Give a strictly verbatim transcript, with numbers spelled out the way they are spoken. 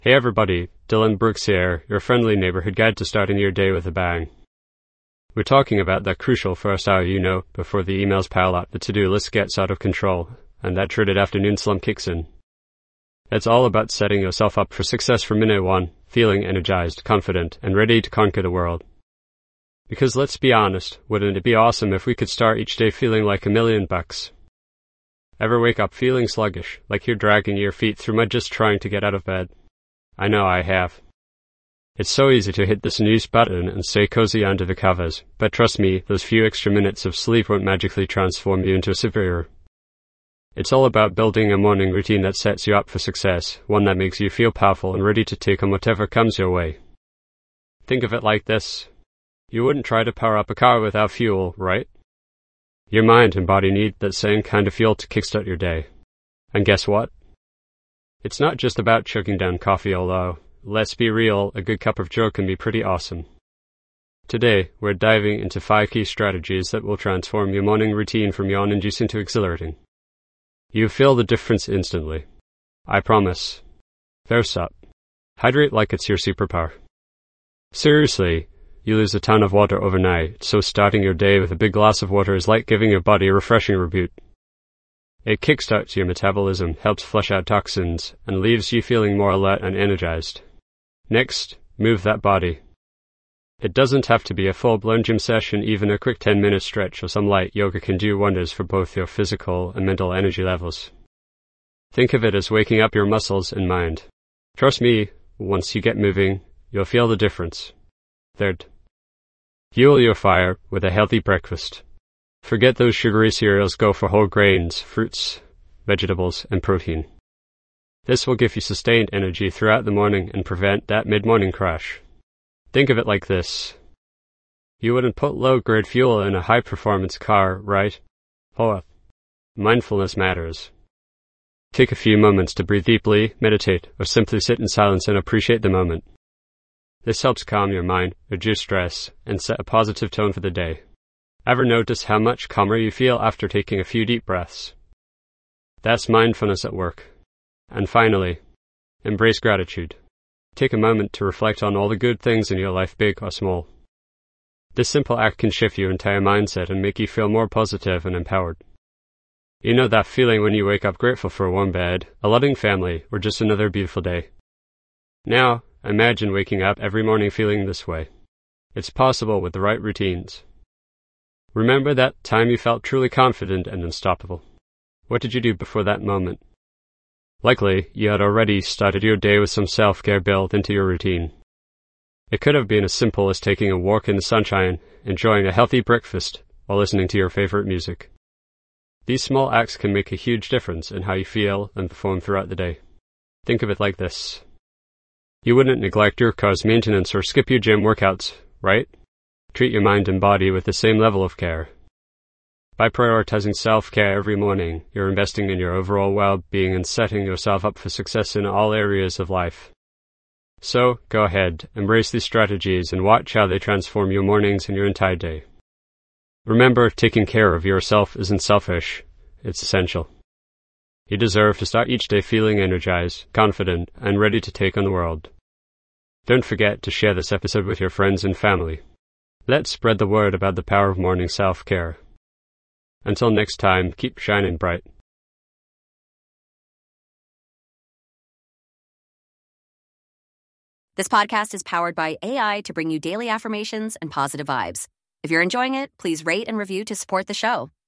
Hey everybody, Dylan Brooks here, your friendly neighborhood guide to starting your day with a bang. We're talking about that crucial first hour, you know, before the emails pile up, the to-do list gets out of control, and that dreaded afternoon slump kicks in. It's all about setting yourself up for success from minute one, feeling energized, confident, and ready to conquer the world. Because let's be honest, wouldn't it be awesome if we could start each day feeling like a million bucks? Ever wake up feeling sluggish, like you're dragging your feet through mud just trying to get out of bed? I know I have. It's so easy to hit the snooze button and stay cozy under the covers, but trust me, those few extra minutes of sleep won't magically transform you into a superhero. It's all about building a morning routine that sets you up for success, one that makes you feel powerful and ready to take on whatever comes your way. Think of it like this. You wouldn't try to power up a car without fuel, right? Your mind and body need that same kind of fuel to kickstart your day. And guess what? It's not just about chugging down coffee, although, let's be real, a good cup of joe can be pretty awesome. Today, we're diving into five key strategies that will transform your morning routine from yawn-inducing to exhilarating. You'll feel the difference instantly. I promise. First up, hydrate like it's your superpower. Seriously, you lose a ton of water overnight, so starting your day with a big glass of water is like giving your body a refreshing reboot. It kickstarts your metabolism, helps flush out toxins, and leaves you feeling more alert and energized. Next, move that body. It doesn't have to be a full-blown gym session, even a quick ten-minute stretch or some light yoga can do wonders for both your physical and mental energy levels. Think of it as waking up your muscles and mind. Trust me, once you get moving, you'll feel the difference. Third, fuel your fire with a healthy breakfast. Forget those sugary cereals, go for whole grains, fruits, vegetables, and protein. This will give you sustained energy throughout the morning and prevent that mid-morning crash. Think of it like this. You wouldn't put low-grade fuel in a high-performance car, right? Fourth, mindfulness matters. Take a few moments to breathe deeply, meditate, or simply sit in silence and appreciate the moment. This helps calm your mind, reduce stress, and set a positive tone for the day. Ever notice how much calmer you feel after taking a few deep breaths? That's mindfulness at work. And finally, embrace gratitude. Take a moment to reflect on all the good things in your life, big or small. This simple act can shift your entire mindset and make you feel more positive and empowered. You know that feeling when you wake up grateful for a warm bed, a loving family, or just another beautiful day? Now, imagine waking up every morning feeling this way. It's possible with the right routines. Remember that time you felt truly confident and unstoppable. What did you do before that moment? Likely, you had already started your day with some self-care built into your routine. It could have been as simple as taking a walk in the sunshine, enjoying a healthy breakfast, or listening to your favorite music. These small acts can make a huge difference in how you feel and perform throughout the day. Think of it like this. You wouldn't neglect your car's maintenance or skip your gym workouts, right? Treat your mind and body with the same level of care. By prioritizing self-care every morning, you're investing in your overall well-being and setting yourself up for success in all areas of life. So, go ahead, embrace these strategies and watch how they transform your mornings and your entire day. Remember, taking care of yourself isn't selfish, it's essential. You deserve to start each day feeling energized, confident, and ready to take on the world. Don't forget to share this episode with your friends and family. Let's spread the word about the power of morning self-care. Until next time, keep shining bright. This podcast is powered by A I to bring you daily affirmations and positive vibes. If you're enjoying it, please rate and review to support the show.